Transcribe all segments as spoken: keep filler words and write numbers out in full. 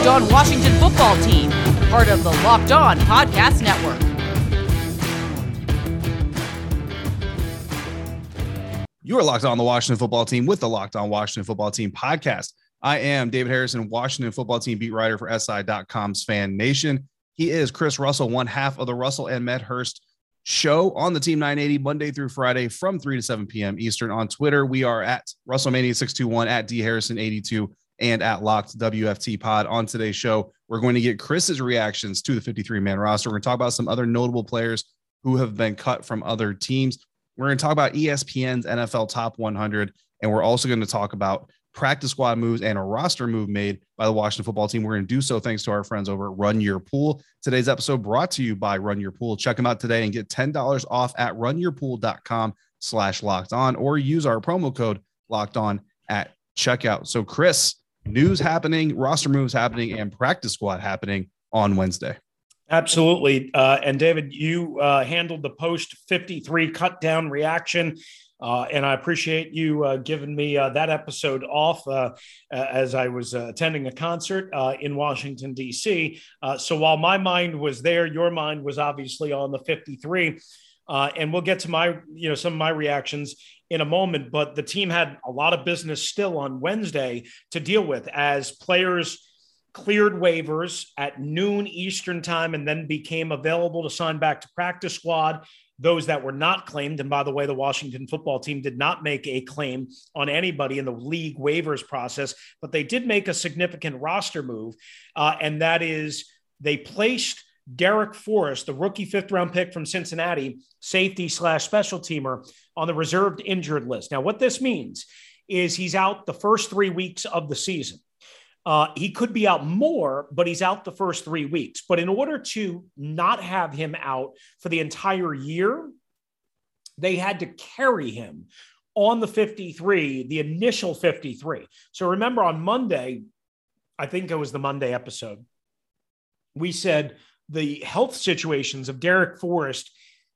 Locked On Washington Football Team, part of the Locked On Podcast Network. You are Locked On the Washington Football Team with the Locked On Washington Football Team podcast. I am David Harrison, Washington Football Team beat writer for S I dot com's Fan Nation. He is Chris Russell, one half of the Russell and Medhurst show on the Team nine eighty Monday through Friday from three to seven p.m. Eastern. On Twitter, we are at WrestleMania six two one, at D Harrison eighty-two, and at Locked W F T Pod. On today's show, we're going to get Chris's reactions to the fifty-three man roster. We're going to talk about some other notable players who have been cut from other teams. We're going to talk about E S P N's N F L Top one hundred, and we're also going to talk about practice squad moves and a roster move made by the Washington Football Team. We're going to do so thanks to our friends over at Run Your Pool. Today's episode brought to you by Run Your Pool. Check them out today and get ten dollars off at runyourpool.com slash locked on, or use our promo code locked on at checkout. So Chris, news happening, roster moves happening, and practice squad happening on Wednesday. Absolutely. Uh, and David, you uh, handled the post fifty-three cut down reaction. Uh, and I appreciate you uh, giving me uh, that episode off uh, as I was uh, attending a concert uh, in Washington, D C. Uh, so while my mind was there, your mind was obviously on the fifty-three. Uh, and we'll get to my, you know, some of my reactions in a moment. But the team had a lot of business still on Wednesday to deal with as players cleared waivers at noon Eastern time and then became available to sign back to practice squad. Those that were not claimed, and by the way, the Washington Football Team did not make a claim on anybody in the league waivers process, but they did make a significant roster move, uh, and that is they placed Darrick Forrest, the rookie fifth-round pick from Cincinnati, safety slash special teamer, on the reserved injured list. Now, what this means is he's out the first three weeks of the season. Uh, he could be out more, but he's out the first three weeks. But in order to not have him out for the entire year, they had to carry him on the fifty-three, the initial fifty-three. So remember on Monday, I think it was the Monday episode, we said the health situations of Darrick Forrest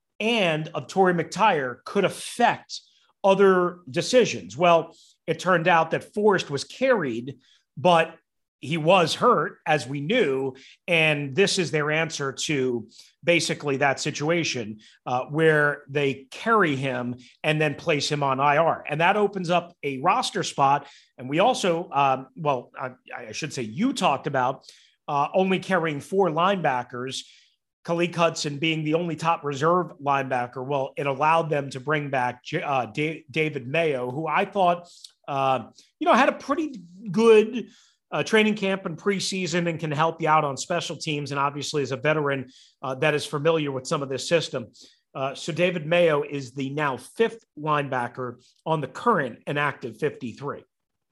and of Torrey McTyer could affect other decisions. Well, it turned out that Forrest was carried, but he was hurt, as we knew, and this is their answer to basically that situation uh, where they carry him and then place him on I R. And that opens up a roster spot. And we also, um, well, I, I should say you talked about uh, only carrying four linebackers, Khaleke Hudson being the only top reserve linebacker. Well, it allowed them to bring back uh, D- David Mayo, who I thought, uh, you know, had a pretty good Uh, training camp and preseason and can help you out on special teams. And obviously as a veteran uh, that is familiar with some of this system. Uh, so David Mayo is the now fifth linebacker on the current and active fifty-three.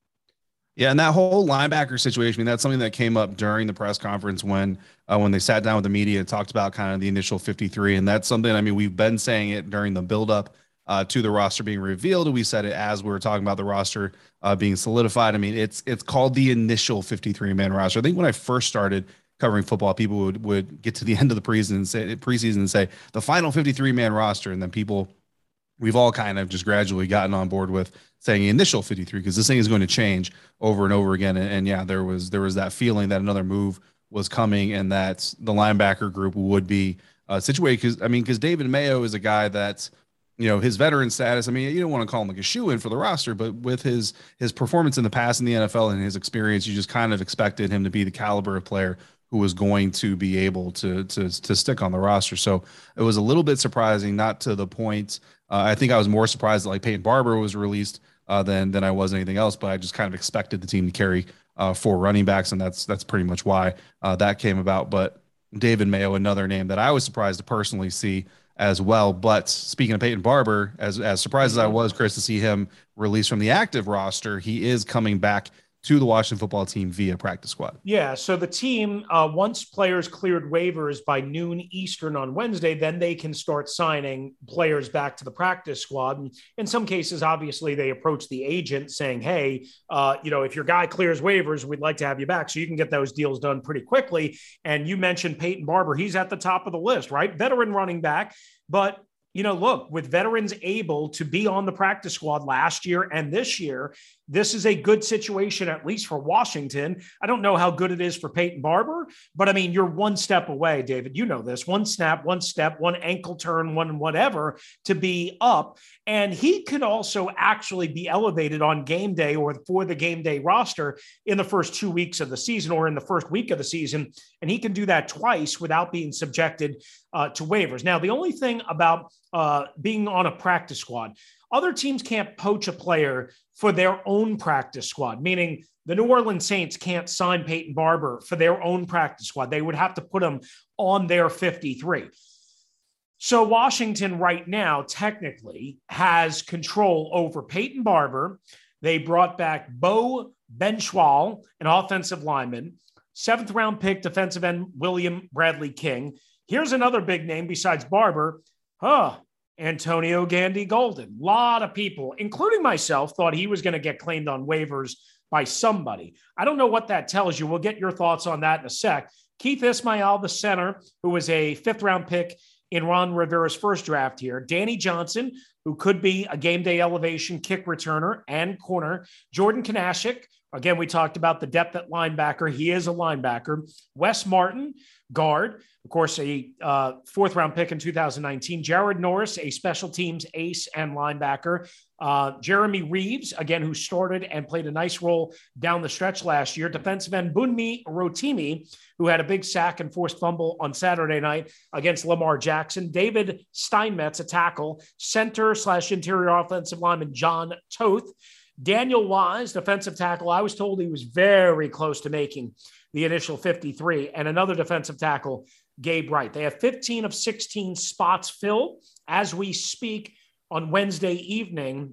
Yeah, and that whole linebacker situation, I mean, that's something that came up during the press conference when uh, when they sat down with the media and talked about kind of the initial fifty-three. And that's something, I mean, we've been saying it during the buildup Uh, to the roster being revealed. We said it as we were talking about the roster uh, being solidified. I mean, it's it's called the initial fifty-three man roster. I think when I first started covering football, people would would get to the end of the preseason and say preseason and say the final fifty-three man roster, and then people, we've all kind of just gradually gotten on board with saying initial fifty-three because this thing is going to change over and over again. And, and yeah, there was there was that feeling that another move was coming and that the linebacker group would be uh, situated. Because I mean, because David Mayo is a guy that's, you know, his veteran status. I mean, you don't want to call him like a shoe-in for the roster, but with his his performance in the past in the N F L and his experience, you just kind of expected him to be the caliber of player who was going to be able to to to stick on the roster. So it was a little bit surprising, not to the point. Uh, I think I was more surprised that like Peyton Barber was released uh, than than I was anything else. But I just kind of expected the team to carry uh, four running backs, and that's that's pretty much why uh, that came about. But David Mayo, another name that I was surprised to personally see as well. But speaking of Peyton Barber, as as surprised as I was, Chris, to see him released from the active roster, he is coming back to the Washington Football Team via practice squad. Yeah, so the team, uh, once players cleared waivers by noon Eastern on Wednesday, then they can start signing players back to the practice squad. And in some cases, obviously, they approach the agent saying, hey, uh, you know, if your guy clears waivers, we'd like to have you back. So you can get those deals done pretty quickly. And you mentioned Peyton Barber. He's at the top of the list, right? Veteran running back, but you know, look, with veterans able to be on the practice squad last year and this year, this is a good situation, at least for Washington. I don't know how good it is for Peyton Barber, but I mean, you're one step away, David. You know this, one snap, one step, one ankle turn, one whatever to be up. And he could also actually be elevated on game day or for the game day roster in the first two weeks of the season or in the first week of the season. And he can do that twice without being subjected uh, to waivers. Now, the only thing about uh, being on a practice squad, other teams can't poach a player for their own practice squad, meaning the New Orleans Saints can't sign Peyton Barber for their own practice squad. They would have to put him on their fifty-three. So Washington right now technically has control over Peyton Barber. They brought back Bo Benchwal, an offensive lineman, seventh round pick defensive end William Bradley King. Here's another big name besides Barber. Huh. Antonio Gandy Golden. A lot of people, including myself, thought he was going to get claimed on waivers by somebody. I don't know what that tells you. We'll get your thoughts on that in a sec. Keith Ismail, the center, who was a fifth round pick in Ron Rivera's first draft here. Danny Johnson, who could be a game day elevation kick returner and corner. Jordan Kanashik. Again, we talked about the depth at linebacker. He is a linebacker. Wes Martin, guard. Of course, a uh, fourth round pick in two thousand nineteen. Jared Norris, a special teams ace and linebacker. Uh, Jeremy Reeves, again, who started and played a nice role down the stretch last year. Defensive end Bunmi Rotimi, who had a big sack and forced fumble on Saturday night against Lamar Jackson. David Steinmetz, a tackle. Center slash interior offensive lineman John Toth. Daniel Wise, defensive tackle. I was told he was very close to making the initial fifty-three. And another defensive tackle, Gabe Wright. They have fifteen of sixteen spots filled as we speak on Wednesday evening.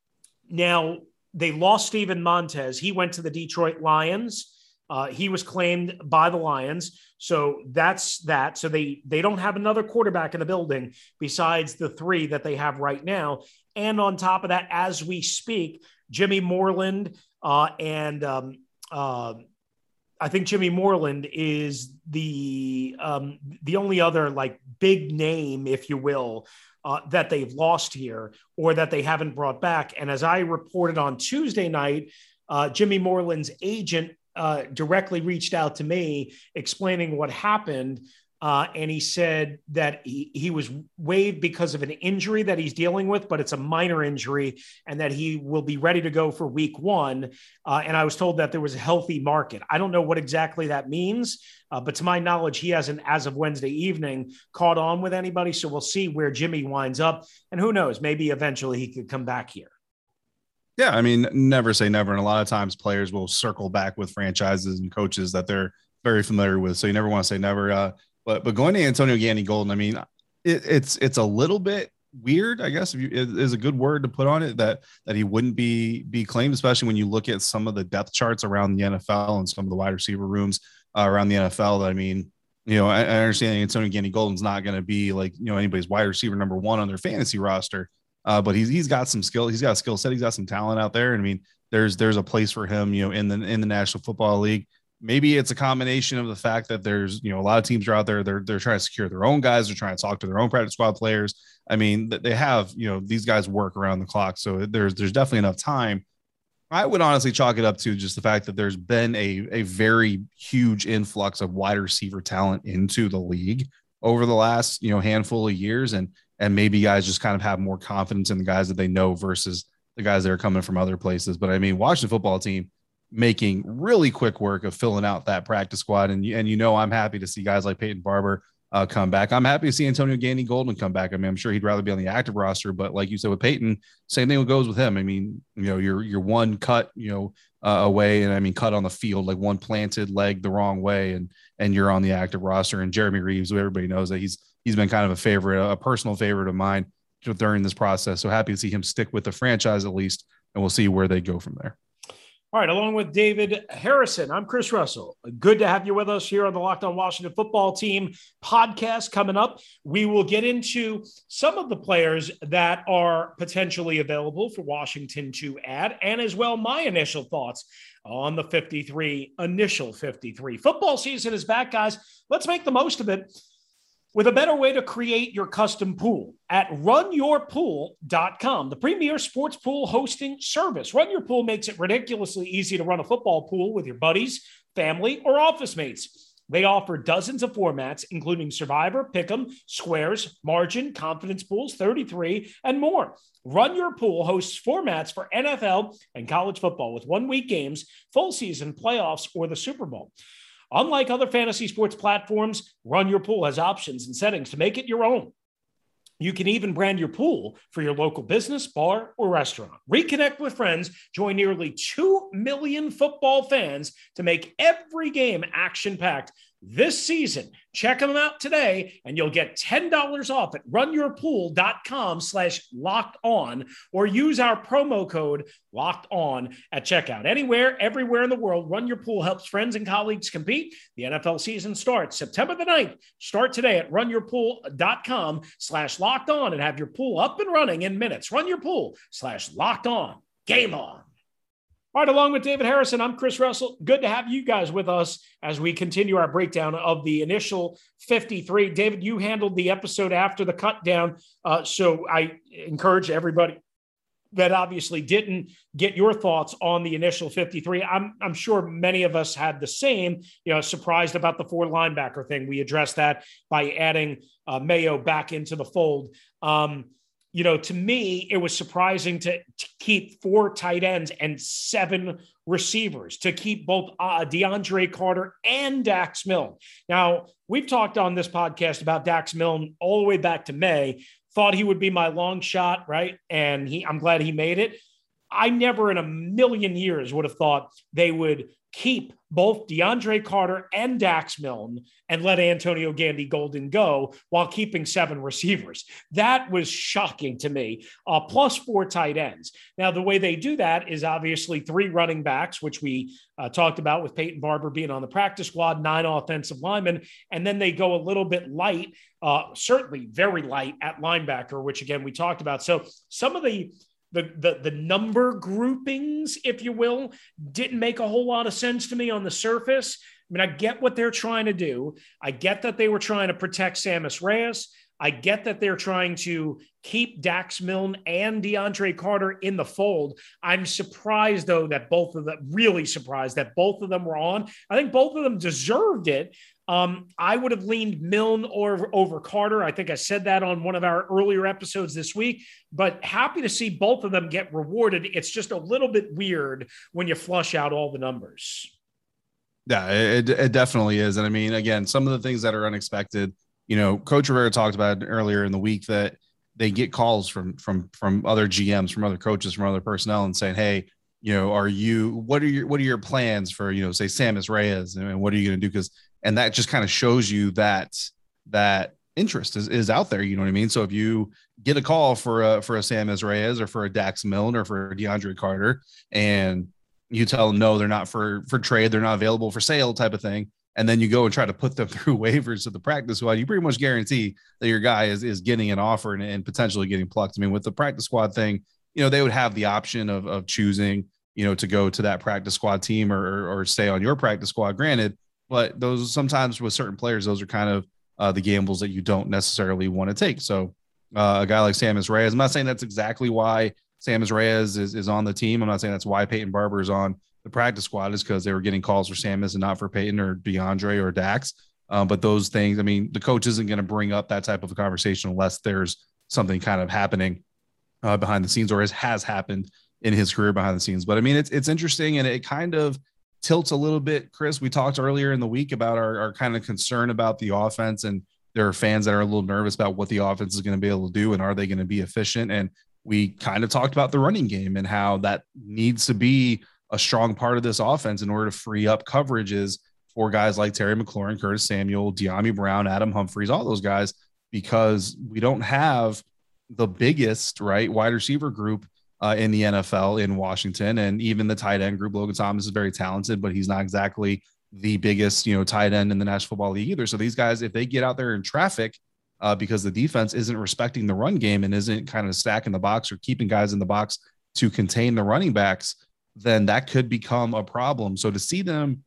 Now, they lost Steven Montez. He went to the Detroit Lions. Uh, he was claimed by the Lions. So that's that. So they, they don't have another quarterback in the building besides the three that they have right now. And on top of that, as we speak, Jimmy Moreland uh, and um, uh, I think Jimmy Moreland is the um, the only other like big name, if you will, uh, that they've lost here or that they haven't brought back. And as I reported on Tuesday night, uh, Jimmy Moreland's agent uh, directly reached out to me explaining what happened. Uh, and he said that he, he was waived because of an injury that he's dealing with, but it's a minor injury and that he will be ready to go for week one. Uh, and I was told that there was a healthy market. I don't know what exactly that means, uh, but to my knowledge, he hasn't, as of Wednesday evening, caught on with anybody. So we'll see where Jimmy winds up. And who knows, maybe eventually he could come back here. Yeah, I mean, never say never. And a lot of times players will circle back with franchises and coaches that they're very familiar with. So you never want to say never. Uh, But but going to Antonio Gandy Golden, I mean, it, it's it's a little bit weird, I guess, if you, it is a good word to put on it, that that he wouldn't be be claimed, especially when you look at some of the depth charts around the N F L and some of the wide receiver rooms uh, around the N F L. That I mean, you know, I, I understand Antonio Gandy Golden's not going to be like, you know, anybody's wide receiver number one on their fantasy roster, uh, but he's he's got some skill, he's got a skill set, he's got some talent out there, and I mean, there's there's a place for him, you know, in the in the National Football League. Maybe it's a combination of the fact that there's, you know, a lot of teams are out there. They're, they're trying to secure their own guys. They're trying to talk to their own practice squad players. I mean, they have, you know, these guys work around the clock. So there's, there's definitely enough time. I would honestly chalk it up to just the fact that there's been a, a very huge influx of wide receiver talent into the league over the last, you know, handful of years. And, and maybe guys just kind of have more confidence in the guys that they know versus the guys that are coming from other places. But I mean, Washington football team making really quick work of filling out that practice squad. And, and you know, I'm happy to see guys like Peyton Barber uh, come back. I'm happy to see Antonio Gandy Golden come back. I mean, I'm sure he'd rather be on the active roster, but like you said with Peyton, same thing goes with him. I mean, you know, you're, you're one cut, you know, uh, away. And I mean, cut on the field, like one planted leg the wrong way. And, and you're on the active roster. And Jeremy Reeves, who everybody knows that he's, he's been kind of a favorite, a personal favorite of mine during this process. So happy to see him stick with the franchise at least, and we'll see where they go from there. All right, along with David Harrison, I'm Chris Russell. Good to have you with us here on the Locked On Washington Football Team podcast. Coming up, we will get into some of the players that are potentially available for Washington to add, and as well my initial thoughts on the fifty-three, initial fifty-three. Football season is back, guys. Let's make the most of it. with a better way to create your custom pool at run your pool dot com, the premier sports pool hosting service. Run Your Pool makes it ridiculously easy to run a football pool with your buddies, family, or office mates. They offer dozens of formats, including Survivor, Pick'em, Squares, Margin, Confidence Pools, thirty-three, and more. Run Your Pool hosts formats for N F L and college football with one-week games, full season, playoffs, or the Super Bowl. Unlike other fantasy sports platforms, Run Your Pool has options and settings to make it your own. You can even brand your pool for your local business, bar, or restaurant. Reconnect with friends. Join nearly two million football fans to make every game action-packed this season. Check them out today, and you'll get ten dollars off at run your pool dot com slash locked on, or use our promo code locked on at checkout. Anywhere, everywhere in the world, Run Your Pool helps friends and colleagues compete. The N F L season starts September the ninth. Start today at run your pool dot com slash locked on and have your pool up and running in minutes. Run Your Pool slash locked on. Game on. All right, along with David Harrison, I'm Chris Russell. Good to have you guys with us as we continue our breakdown of the initial fifty-three. David, you handled the episode after the cut down, uh, so I encourage everybody that obviously didn't get your thoughts on the initial fifty-three. I'm, I'm sure many of us had the same, you know, surprised about the four linebacker thing. We addressed that by adding uh, Mayo back into the fold. Um, You know, to me, it was surprising to, to keep four tight ends and seven receivers, to keep both uh, DeAndre Carter and Dax Milne. Now, we've talked on this podcast about Dax Milne all the way back to May, thought he would be my long shot, right? And he, I'm glad he made it. I never in a million years would have thought they would keep both DeAndre Carter and Dax Milne and let Antonio Gandy Golden go while keeping seven receivers. That was shocking to me, uh, plus four tight ends. Now, the way they do that is obviously three running backs, which we uh, talked about with Peyton Barber being on the practice squad, nine offensive linemen, and then they go a little bit light, uh, certainly very light at linebacker, which, again, we talked about. So some of the The, the the number groupings, if you will, didn't make a whole lot of sense to me on the surface. I mean, I get what they're trying to do. I get that they were trying to protect Sammis Reyes. I get that they're trying to keep Dax Milne and DeAndre Carter in the fold. I'm surprised, though, that both of them, really surprised that both of them were on. I think both of them deserved it. Um, I would have leaned Milne or over Carter. I think I said that on one of our earlier episodes this week, but happy to see both of them get rewarded. It's just a little bit weird when you flush out all the numbers. Yeah, it, it definitely is. And I mean, again, some of the things that are unexpected, you know, Coach Rivera talked about earlier in the week that they get calls from, from, from other G Ms, from other coaches, from other personnel and saying, hey, you know, are you, what are your, what are your plans for, you know, say Sammis Reyes, and what are you going to do? Cause, and that just kind of shows you that, that interest is, is out there. You know what I mean? So if you get a call for a, for a Sammis Reyes or for a Dax Milne or for DeAndre Carter, and you tell them, no, they're not for, for trade, they're not available for sale type of thing. And then you go and try to put them through waivers to the practice squad, you pretty much guarantee that your guy is, is getting an offer and, and potentially getting plucked. I mean, with the practice squad thing, you know, they would have the option of, of choosing, you know, to go to that practice squad team or, or, or stay on your practice squad, granted, but those sometimes with certain players, those are kind of uh, the gambles that you don't necessarily want to take. So uh, a guy like Sammis Reyes, I'm not saying that's exactly why Sammis Reyes is, is on the team. I'm not saying that's why Peyton Barber is on the practice squad, is because they were getting calls for Sammis and not for Peyton or DeAndre or Dax. Um, but those things, I mean, the coach isn't going to bring up that type of a conversation unless there's something kind of happening uh, behind the scenes, or as has happened in his career behind the scenes. But I mean, it's, it's interesting, and it kind of tilts a little bit. Chris, we talked earlier in the week about our, our kind of concern about the offense, and there are fans that are a little nervous about what the offense is going to be able to do, and are they going to be efficient? And we kind of talked about the running game and how that needs to be a strong part of this offense in order to free up coverages for guys like Terry McLaurin, Curtis Samuel, De'Ami Brown, Adam Humphries, all those guys, because we don't have the biggest, right, wide receiver group uh, in the N F L in Washington. And even the tight end group, Logan Thomas is very talented, but he's not exactly the biggest, you know, tight end in the National Football League either. So these guys, if they get out there in traffic uh, because the defense isn't respecting the run game and isn't kind of stacking the box or keeping guys in the box to contain the running backs, then that could become a problem. So to see them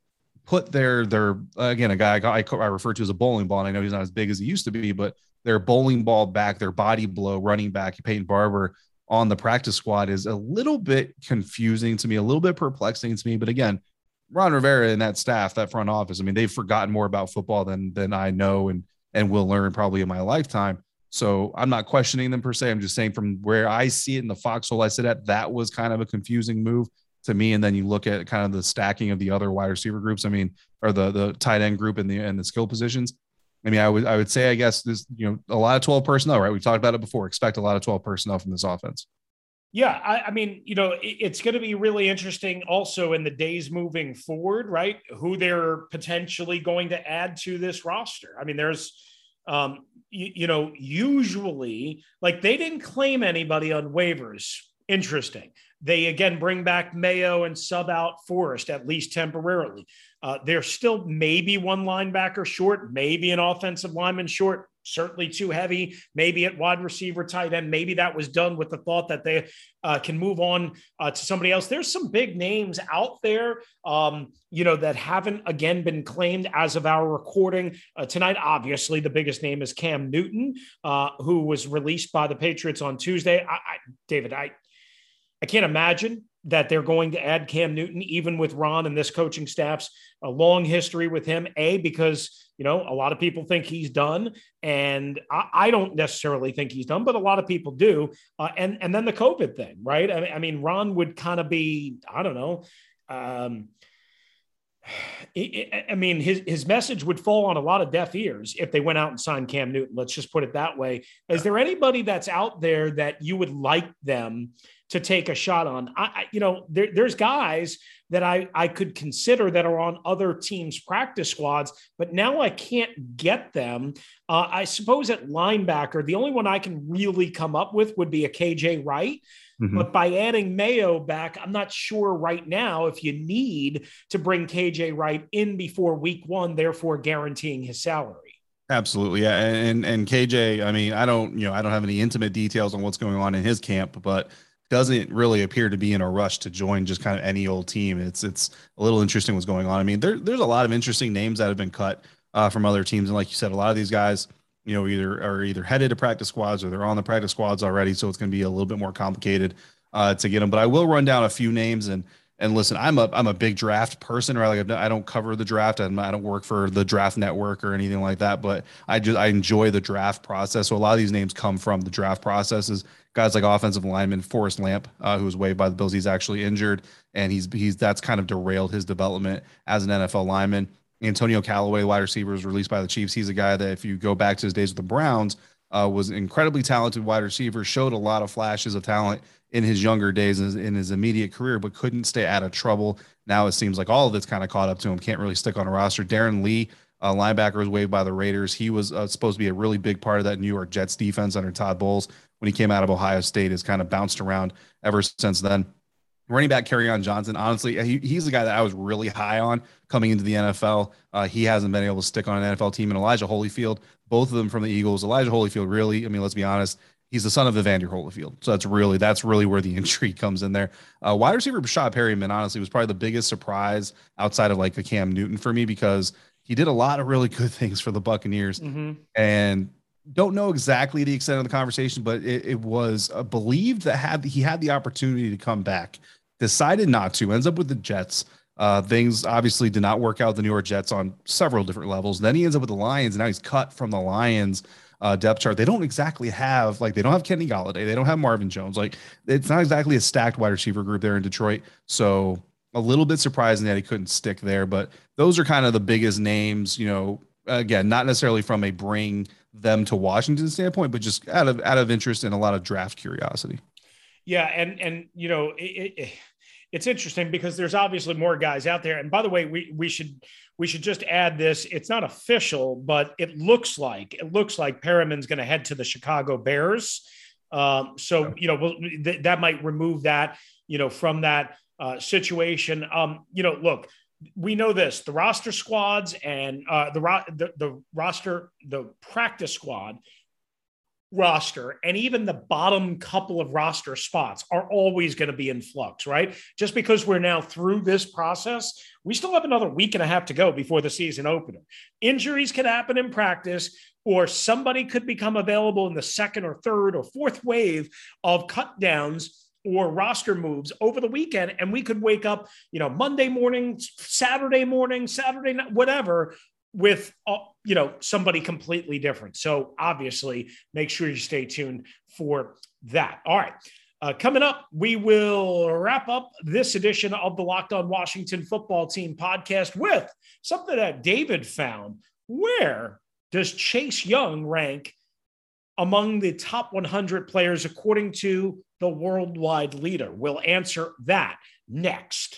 put their their again a guy I, I refer to as a bowling ball, and I know he's not as big as he used to be, but their bowling ball back, their body blow running back Peyton Barber on the practice squad is a little bit confusing to me, a little bit perplexing to me. But again, Ron Rivera and that staff, that front office, I mean, they've forgotten more about football than than I know and and will learn probably in my lifetime. So I'm not questioning them per se. I'm just saying from where I see it in the foxhole I sit at, that was kind of a confusing move to me. And then you look at kind of the stacking of the other wide receiver groups. I mean, or the the tight end group and the and the skill positions. I mean, I would I would say, I guess this, you know, a lot of twelve personnel, right? We've talked about it before. Expect a lot of twelve personnel from this offense. Yeah, I, I mean, you know, it, it's going to be really interesting also in the days moving forward, right? Who they're potentially going to add to this roster. I mean, there's, um, you, you know, usually like they didn't claim anybody on waivers. Interesting. They again bring back Mayo and sub out Forrest, at least temporarily. Uh, they're still maybe one linebacker short, maybe an offensive lineman short. Certainly too heavy, maybe at wide receiver, tight end. Maybe that was done with the thought that they uh, can move on uh, to somebody else. There's some big names out there, um, you know, that haven't, again, been claimed as of our recording uh, tonight. Obviously, the biggest name is Cam Newton, uh, who was released by the Patriots on Tuesday. I, I, David, I, I can't imagine that they're going to add Cam Newton, even with Ron and this coaching staff's a long history with him, A, because, you know, a lot of people think he's done, and I, I don't necessarily think he's done, but a lot of people do. Uh, and, and then the COVID thing, right? I mean, I mean Ron would kind of be, I don't know, um, I mean, his, his message would fall on a lot of deaf ears if they went out and signed Cam Newton. Let's just put it that way. Is there anybody that's out there that you would like them to take a shot on? I, I you know, there, there's guys that I, I could consider that are on other teams' practice squads, but now I can't get them. Uh, I suppose at linebacker, the only one I can really come up with would be a K J Wright. Mm-hmm. But by adding Mayo back, I'm not sure right now if you need to bring K J Wright in before week one, therefore guaranteeing his salary. Absolutely. Yeah. And, and K J, I mean, I don't, you know, I don't have any intimate details on what's going on in his camp, but doesn't really appear to be in a rush to join just kind of any old team. It's, it's a little interesting what's going on. I mean, there, there's a lot of interesting names that have been cut uh, from other teams. And like you said, a lot of these guys, you know, either are either headed to practice squads or they're on the practice squads already. So it's going to be a little bit more complicated uh, to get them. But I will run down a few names and and listen. I'm a I'm a big draft person, or like I don't cover the draft. I'm, I don't work for the Draft Network or anything like that. But I just I enjoy the draft process. So a lot of these names come from the draft processes. Guys like offensive lineman Forrest Lamp, uh, who was waived by the Bills. He's actually injured, and he's he's that's kind of derailed his development as an N F L lineman. Antonio Callaway, wide receiver, was released by the Chiefs. He's a guy that, if you go back to his days with the Browns, uh, was an incredibly talented wide receiver, showed a lot of flashes of talent in his younger days, in his immediate career, but couldn't stay out of trouble. Now it seems like all of it's kind of caught up to him. Can't really stick on a roster. Darren Lee, uh, linebacker, was waived by the Raiders. He was uh, supposed to be a really big part of that New York Jets defense under Todd Bowles when he came out of Ohio State. Has kind of bounced around ever since then. Running back Kerryon Johnson, honestly, he, he's the guy that I was really high on coming into the N F L. Uh, he hasn't been able to stick on an N F L team. And Elijah Holyfield, both of them from the Eagles. Elijah Holyfield, really, I mean, let's be honest, he's the son of Evander Holyfield. So that's really that's really where the intrigue comes in there. Uh, wide receiver Rashad Perryman, honestly, was probably the biggest surprise outside of like a Cam Newton for me, because he did a lot of really good things for the Buccaneers. Mm-hmm. And don't know exactly the extent of the conversation, but it, it was uh, believed that had he had the opportunity to come back, decided not to, ends up with the Jets. Uh, things obviously did not work out with the New York Jets on several different levels. Then he ends up with the Lions, and now he's cut from the Lions uh, depth chart. They don't exactly have, like, they don't have Kenny Golladay. They don't have Marvin Jones. Like, it's not exactly a stacked wide receiver group there in Detroit. So a little bit surprising that he couldn't stick there. But those are kind of the biggest names, you know, again, not necessarily from a bring them to Washington standpoint, but just out of out of interest and a lot of draft curiosity. Yeah, and and you know, it, it, it's interesting because there's obviously more guys out there. And by the way, we we should we should just add this. It's not official, but it looks like it looks like Perriman's going to head to the Chicago Bears. Um, so you know, we'll, th- that might remove that, you know, from that uh, situation. Um, you know, look. We know this, the roster squads and uh, the, ro- the the roster, the practice squad roster and even the bottom couple of roster spots are always going to be in flux, right? Just because we're now through this process, we still have another week and a half to go before the season opener. Injuries can happen in practice, or somebody could become available in the second or third or fourth wave of cut downs or roster moves over the weekend. And we could wake up, you know, Monday morning, Saturday morning, Saturday night, whatever, with, uh, you know, somebody completely different. So obviously make sure you stay tuned for that. All right. Uh, coming up, we will wrap up this edition of the Locked On Washington Football Team podcast with something that David found. Where does Chase Young rank among the top one hundred players according to the worldwide leader? We'll answer that next.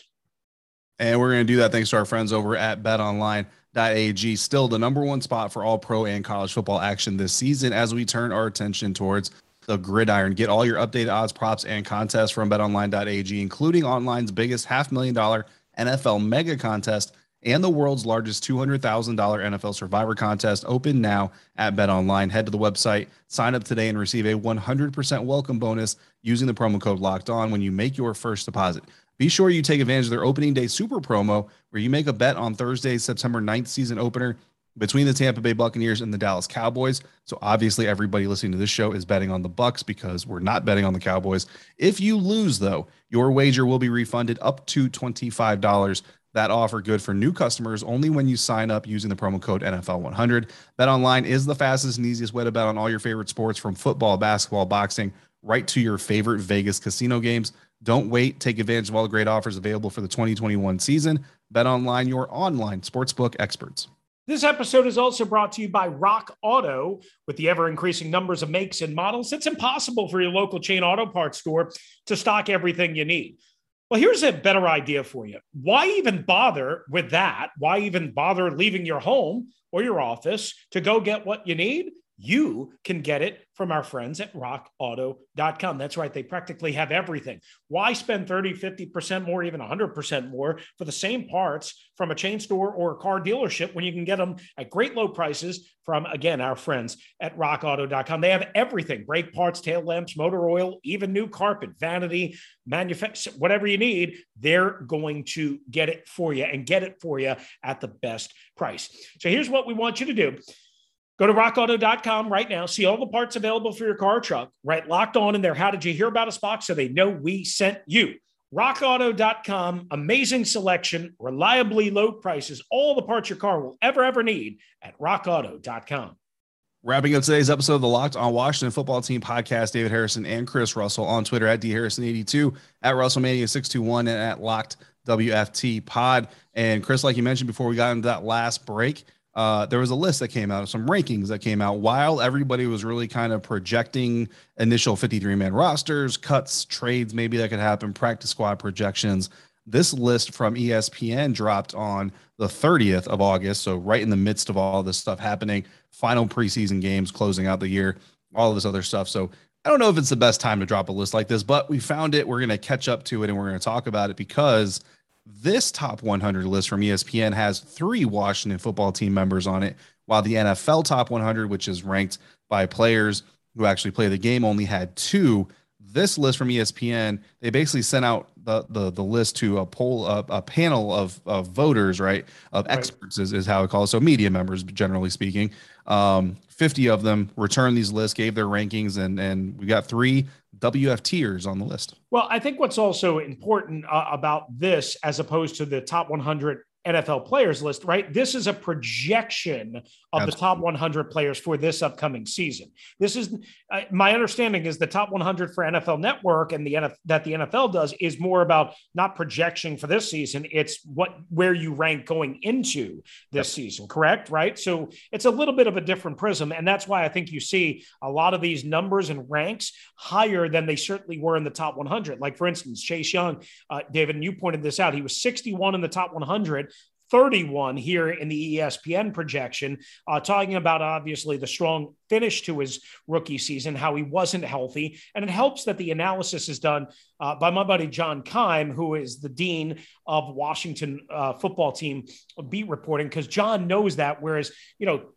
And we're going to do that thanks to our friends over at bet online dot a g. Still the number one spot for all pro and college football action this season as we turn our attention towards the gridiron. Get all your updated odds, props, and contests from bet online dot a g, including online's biggest half million dollar N F L mega contest and the world's largest two hundred thousand dollars N F L Survivor contest, open now at BetOnline. Head to the website, sign up today, and receive a one hundred percent welcome bonus using the promo code Locked On when you make your first deposit. Be sure you take advantage of their opening day super promo where you make a bet on Thursday's September ninth season opener between the Tampa Bay Buccaneers and the Dallas Cowboys. So obviously everybody listening to this show is betting on the Bucs because we're not betting on the Cowboys. If you lose, though, your wager will be refunded up to twenty-five dollars. That offer good for new customers only when you sign up using the promo code N F L one hundred. BetOnline is the fastest and easiest way to bet on all your favorite sports, from football, basketball, boxing, right to your favorite Vegas casino games. Don't wait. Take advantage of all the great offers available for the twenty twenty-one season. BetOnline, your online sportsbook experts. This episode is also brought to you by Rock Auto. With the ever-increasing numbers of makes and models, it's impossible for your local chain auto parts store to stock everything you need. Well, here's a better idea for you. Why even bother with that? Why even bother leaving your home or your office to go get what you need? You can get it from our friends at rock auto dot com. That's right. They practically have everything. Why spend thirty, fifty percent more, even one hundred percent more for the same parts from a chain store or a car dealership when you can get them at great low prices from, again, our friends at rock auto dot com. They have everything: brake parts, tail lamps, motor oil, even new carpet, vanity, manufacture, whatever you need. They're going to get it for you and get it for you at the best price. So here's what we want you to do. Go to rock auto dot com right now. See all the parts available for your car or truck. Right, Locked On in there. How did you hear about us box so they know we sent you? rock auto dot com. Amazing selection, reliably low prices, all the parts your car will ever, ever need at rock auto dot com. Wrapping up today's episode of the Locked On Washington Football Team podcast, David Harrison and Chris Russell on Twitter at D Harrison eighty-two, at WrestleMania six two one, and at Locked W F T Pod. And Chris, like you mentioned before we got into that last break, Uh, there was a list that came out, some rankings that came out while everybody was really kind of projecting initial fifty-three man rosters, cuts, trades, maybe that could happen, practice squad projections. This list from E S P N dropped on the thirtieth of August. So right in the midst of all this stuff happening, final preseason games, closing out the year, all of this other stuff. So I don't know if it's the best time to drop a list like this, but we found it. We're going to catch up to it and we're going to talk about it because this top one hundred list from E S P N has three Washington Football Team members on it, while the N F L top one hundred, which is ranked by players who actually play the game, only had two. This list from E S P N, they basically sent out the the, the list to a poll, a, a panel of, of voters, right, of Right. experts is, is how it calls. So media members, generally speaking. Um, fifty of them returned these lists, gave their rankings, and and we got three W F Ters on the list. Well, I think what's also important uh, about this, as opposed to the top one hundred N F L players list, right? This is a projection of Absolutely. the top one hundred players for this upcoming season. This is uh, my understanding is the top one hundred for N F L Network and the N F L that the N F L does is more about not projection for this season. It's what where you rank going into this Yep. season, correct? Right. So it's a little bit of a different prism. And that's why I think you see a lot of these numbers and ranks higher than they certainly were in the top one hundred. Like, for instance, Chase Young, uh, David, and you pointed this out, he was sixty-one in the top one hundred. thirty-one here in the E S P N projection, uh, talking about obviously the strong finish to his rookie season, how he wasn't healthy. And it helps that the analysis is done uh, by my buddy John Keim, who is the dean of Washington uh, Football Team beat reporting, because John knows that. Whereas, you know,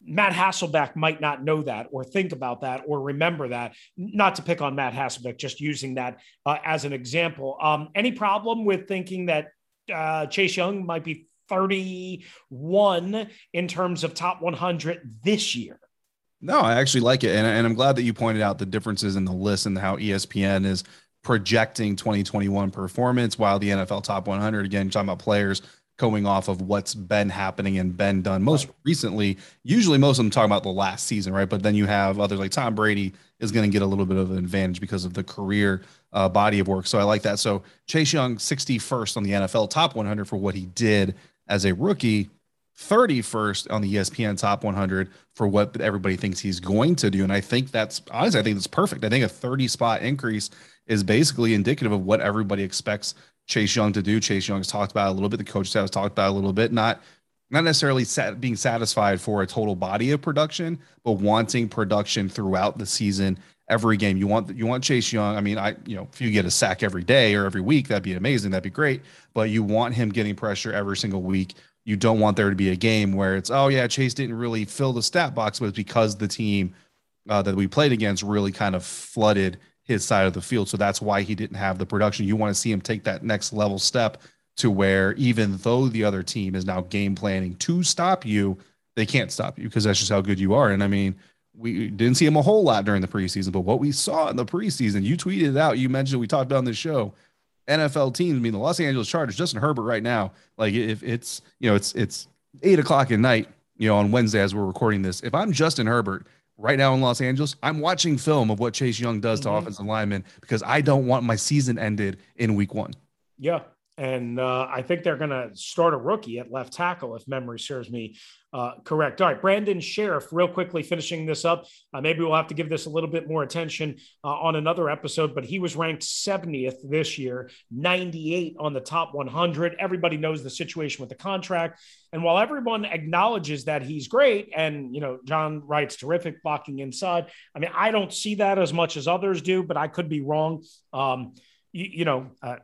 Matt Hasselbeck might not know that or think about that or remember that. Not to pick on Matt Hasselbeck, just using that uh, as an example. Um, any problem with thinking that uh, Chase Young might be thirty-one in terms of top one hundred this year? No, I actually like it. And, and I'm glad that you pointed out the differences in the list and how E S P N is projecting twenty twenty-one performance, while the N F L top one hundred, again, talking about players going off of what's been happening and been done most right. recently. Usually most of them talk about the last season, right? But then you have others like Tom Brady is going to get a little bit of an advantage because of the career uh, body of work. So I like that. So Chase Young, sixty-first on the N F L top one hundred for what he did as a rookie, thirty-first on the E S P N top one hundred for what everybody thinks he's going to do. And I think that's, honestly, I think that's perfect. I think a thirty spot increase is basically indicative of what everybody expects Chase Young to do. Chase Young has talked about it a little bit. The coach staff has talked about it a little bit, not, not necessarily sat, being satisfied for a total body of production, but wanting production throughout the season, every game. You want, you want Chase Young. I mean, I, you know, if you get a sack every day or every week, that'd be amazing. That'd be great. But you want him getting pressure every single week. You don't want there to be a game where it's, oh yeah, Chase didn't really fill the stat box, but it's because the team uh, that we played against really kind of flooded his side of the field. So that's why he didn't have the production. You want to see him take that next level step to where even though the other team is now game planning to stop you, they can't stop you because that's just how good you are. And I mean, we didn't see him a whole lot during the preseason, but what we saw in the preseason, you tweeted it out, you mentioned, we talked about on this show, N F L teams, I mean, the Los Angeles Chargers, Justin Herbert right now, like if it's, you know, it's, it's eight o'clock at night, you know, on Wednesday, as we're recording this, if I'm Justin Herbert right now in Los Angeles, I'm watching film of what Chase Young does mm-hmm. to offensive linemen because I don't want my season ended in week one. Yeah. And uh, I think they're going to start a rookie at left tackle, if memory serves me uh, correct. All right, Brandon Sheriff, real quickly finishing this up. Uh, maybe we'll have to give this a little bit more attention uh, on another episode, but he was ranked seventieth this year, ninety-eight on the top one hundred. Everybody knows the situation with the contract. And while everyone acknowledges that he's great, and, you know, John writes terrific blocking inside, I mean, I don't see that as much as others do, but I could be wrong. Um, you, you know, uh,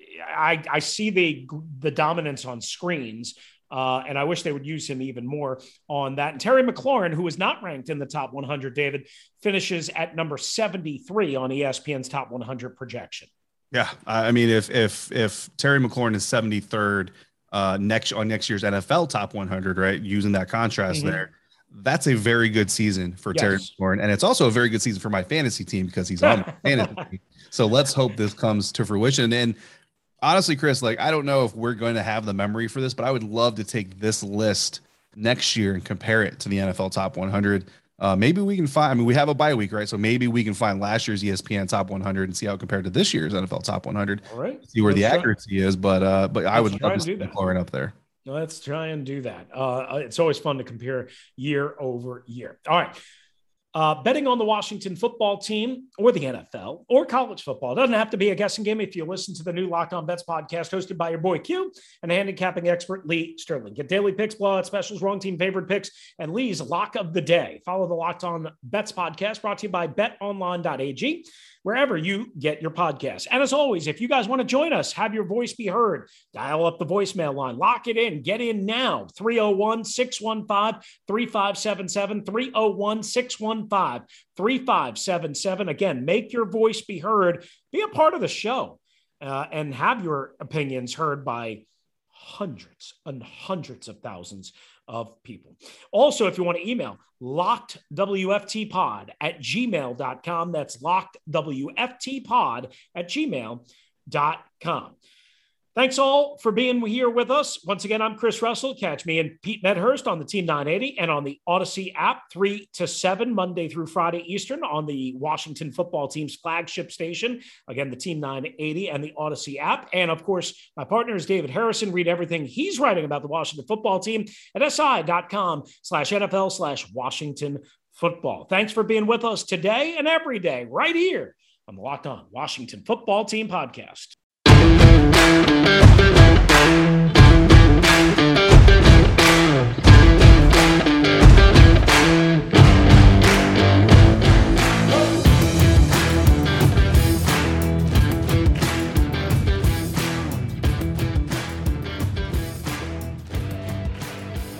I, I see the the dominance on screens, uh, and I wish they would use him even more on that. And Terry McLaurin, who is not ranked in the top one hundred, David, finishes at number seventy-three on E S P N's top one hundred projection. Yeah, I mean, if if if Terry McLaurin is seventy-third uh, next on next year's N F L top one hundred, right, using that contrast mm-hmm. there, that's a very good season for yes. Terry McLaurin, and it's also a very good season for my fantasy team because he's on my fantasy team. So let's hope this comes to fruition. And honestly, Chris, like, I don't know if we're going to have the memory for this, but I would love to take this list next year and compare it to the N F L top one hundred. Uh, maybe we can find, I mean, we have a bye week, right? So maybe we can find last year's E S P N top one hundred and see how it compared to this year's N F L top one hundred. All right. See where Let's the try. accuracy is. But, uh, but I Let's would love to see McLaurin up there. Let's try and do that. Uh, it's always fun to compare year over year. All right. Uh, betting on the Washington football team or the N F L or college football. It doesn't have to be a guessing game if you listen to the new Locked On Bets podcast hosted by your boy Q and handicapping expert Lee Sterling. Get daily picks, blowout specials, wrong team favorite picks, and Lee's lock of the day. Follow the Locked On Bets podcast brought to you by bet online dot a g, wherever you get your podcasts. And as always, if you guys want to join us, have your voice be heard, dial up the voicemail line, lock it in, get in now, three oh one, six one five, three five seven seven, three oh one, six one five, three five seven seven. Again, make your voice be heard, be a part of the show, uh, and have your opinions heard by hundreds and hundreds of thousands of people. Also, if you want to email, lockedwftpod at gmail dot com. That's lockedwftpod at gmail dot com. Thanks all for being here with us. Once again, I'm Chris Russell. Catch me and Pete Medhurst on the Team nine eighty and on the Odyssey app, three to seven, Monday through Friday Eastern on the Washington football team's flagship station. Again, the Team nine eighty and the Odyssey app. And of course, my partner is David Harrison. Read everything he's writing about the Washington football team at si.com slash NFL slash Washington football. Thanks for being with us today and every day right here on the Locked On Washington Football Team podcast.